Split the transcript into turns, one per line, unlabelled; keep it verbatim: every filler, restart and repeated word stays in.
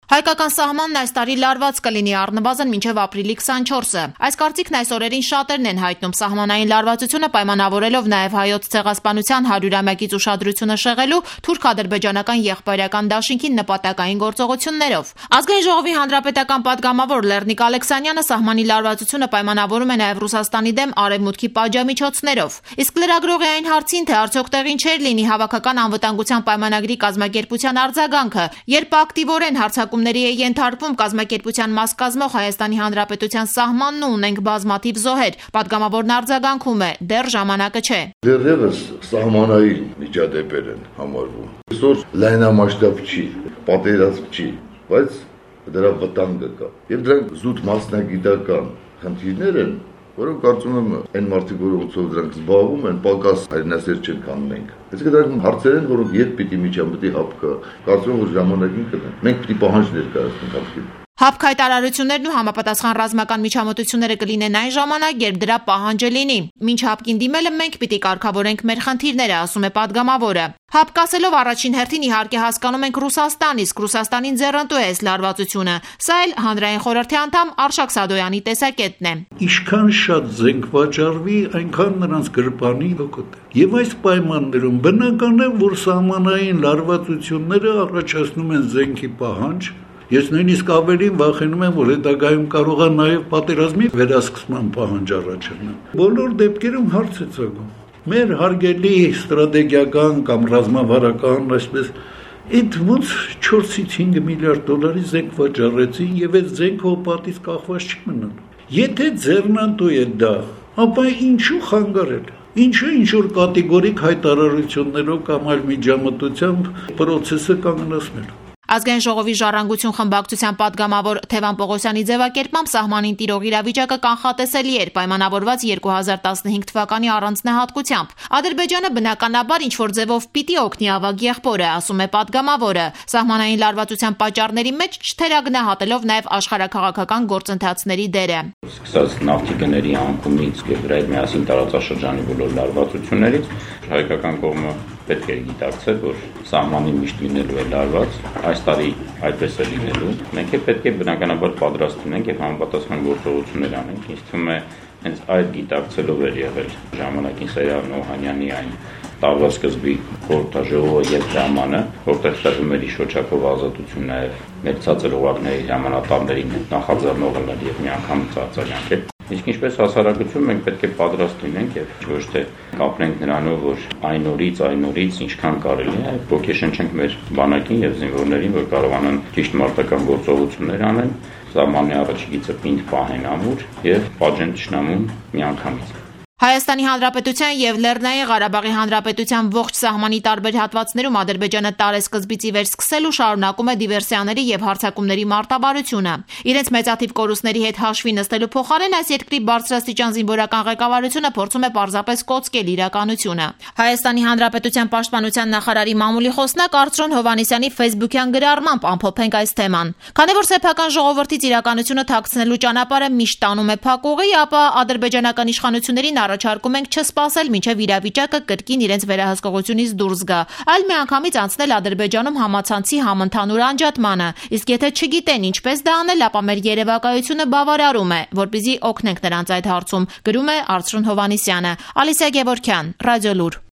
Հայկական սահմանն այս տարի լարված կլինի առնվազն մինչև ապրիլի քսանչորսը։ Այս կարծիքն այս օրերին շատերն են հայտնում սահմանային լարվածությունը պայմանավորելով նաև հայոց ցեղասպանության հարյուրամյակից ուշադրությունը շեղելու թուրք-ադրբեջանական եղբայրական դաշինքի նպատակային գործողություններով։ Ազգային ժողովի հանրապետական պատգամավոր Լեռնիկ Ալեքսանյանը սահմանի լարվածությունը պայմանավորում է նաև Ռուսաստանի դեմ արևմուտքի պատժամիջոցներով։ Իսկ լրագրողի այն հարցին, թե արդյոք տեղին չէր լինի հավաքական անվտանգության պայմանագրի կազմակերպության արձագանքը, երբ ակտիվորեն հարձակումների է ենթարկվում կազմակերպության մաս կազմող Հայաստանի Հանրապետության սահմանն ու ունենք բազմաթիվ զոհեր, պատգամավորն արձագանքում է՝ դեռ ժամանակը չէ։
Դեռևս սահմանային միջադեպեր են համարվում։ Այսօր լայնամասշտաբ չի, պատերազմ չի, բայց դրա վտանգը կա։ Եվ դրանք զուտ մասնագիտական խնդիրներ են, որոնք կարծում եմ այն մարդիկ, որոնցով դրանք զբաղվում են, պակաս հայրենասեր չեն, քան մենք։ Այսինքն դրանք հարցեր են, որոնք երբ պիտի միջամտի հապկը, կարծում եմ, որ ժամանակին կդեն։ Մենք պիտի պահանջ ներկայացնենք հապկին։
Հապկ հայտարարություններն ու համապատասխան ռազմական միջամտությունները կլինեն այն ժամանակ, երբ դրա պահանջը լինի։ Մինչ հապկին դիմելը մենք պիտի կարգավորենք մեր խնդիրները, ասում է պատգամավորը։ Հապկ ասելով առաջին հերթին իհարկե հասկանում ենք Ռուսաստան, իսկ Ռուսաստանին ձեռնտու է այս լարվածությունը։ Սա էլ հանրային խորհրդի անդամ Արշակ Սադոյանի տեսակետն է։
Ինչքան շատ զենք վաճառվի, այնքան նրանց գրպանի օգուտ է։ Եվ այս պայմաններում բնական է, որ սահմանային լարվածությունները առաջացնում են զենքի պահանջ։ Ես նույնիսկ ավելին վախենում եմ, որ հետագայում կարող է նաև պատերազմի վերահսկման պահանջ առաջանալ։ Բոլոր դեպքերում հարց է ծագում։ Մեր հարգելի ստրատեգիական կամ ռազմավարական, այսպես, այդ ոնց չորսից հինգ միլիարդ դոլարի զենք վաճառեցին եւ այդ զենքը պատից կախված չի մնալու։ Եթե ձեռնատու է դա, ապա ինչու խանգարել։ Ինչու ինչ-որ կատեգորիկ հայտարարություններով կամ այլ միջամտությամբ պրոցեսը կանգնեցնել։
Ազգային ժողովի ժառանգություն խմբակցության պատգամավոր Թևան Պողոսյանի ձևակերպմամբ սահմանին տիրող իրավիճակը կանխատեսելի էր պայմանավորված երկու հազար տասնհինգ թվականի առանձնահատկությամբ։ Ադրբեջանը բնականաբար ինչ-որ ձևով պիտի օգնի ավագ եղբորը, ասում է պատգամավորը, սահմանային լարվածության պատճառների մեջ չթերագնահատելով նաև աշխարհաքաղաքական գործընթացների դերը։
Սկսած նավթի գների անկումից եւ դրա հետ միասին տարածաշրջանի բոլոր լարվածություններից հայկական կողմը պետք է գիտակցել, որ սահմանի միշտ լինելու է լարված, այս տարի այդպես է լինելու։ Մենք է պետք է բնականաբար պատրաստ լինենք եւ համապատասխան գործողություններ անենք։ Ինձ թվում է հենց այդ գիտակցելով էր եղել ժամանակին Սերյան Օհանյանի այն տարվա սկզբի խորհրդաժողովը եւ ժամանը, որտեղ տրվում էր շոչակով ազատություն նաեւ մեր ցածր օղակների հրամանատարներին նախաձեռնողն էր եւ միանգամից արձագանքել։ Իսկ ինչպես հասարակություն մենք պետք է պատրաստ լինենք եւ ոչ թե կապրենք նրանով, որ այն օրից այն օրից ինչքան կարելի է ոգեշնչենք մեր բանակին եւ զինվորներին, որ կարողանան ճիշտ մարտական գործողություններ անեն, սահմանի առաջիկիցը պինդ պահեն ամուր եւ պատժեն թշնամուն միանգամից։
Հայաստանի Հանրապետության եւ Լեռնային Ղարաբաղի Հանրապետության ողջ սահմանի տարբեր հատվածներում Ադրբեջանը տարեսկզբից ի վեր սկսել ու շարունակում է դիվերսիաների եւ հարձակումների մարտավարությունը։ Իրենց մեծաթիվ կորուստների հետ հաշվի նստելու փոխարեն այս երկրի բարձրաստիճան զինվորական ղեկավարությունը փորձում է պարզապես կոծկել իրականությունը։ Հայաստանի Հանրապետության պաշտպանության նախարարի մամուլի խոսնակ Արծրուն Հովհաննիսյանի ֆեյսբուքյան գրառմամբ ամփոփենք այս թեման։ Քանի որ սեփական ժողովրդից իրականությունը թաքցնելու ճանապարհը միշտ տանում է փակուղի, ապա ադրբեջանական իշխանություններին առաջարկում ենք չսպասել մինչև իրավիճակը կրկին իրենց վերահսկողությունից դուրս գա, այլ միանգամից անցնել Ադրբեջանում համացանցի համընդհանուր անջատմանը, իսկ եթե չգիտեն ինչպես դա անել, ապա մեր երևակայությունը բավարարում է, որպեսզի օգնենք նրանց այդ հարցում, գրում է Արծրուն Հովհաննիսյանը։ Ալիսիա Գևորգյան, Ռադիոլուր։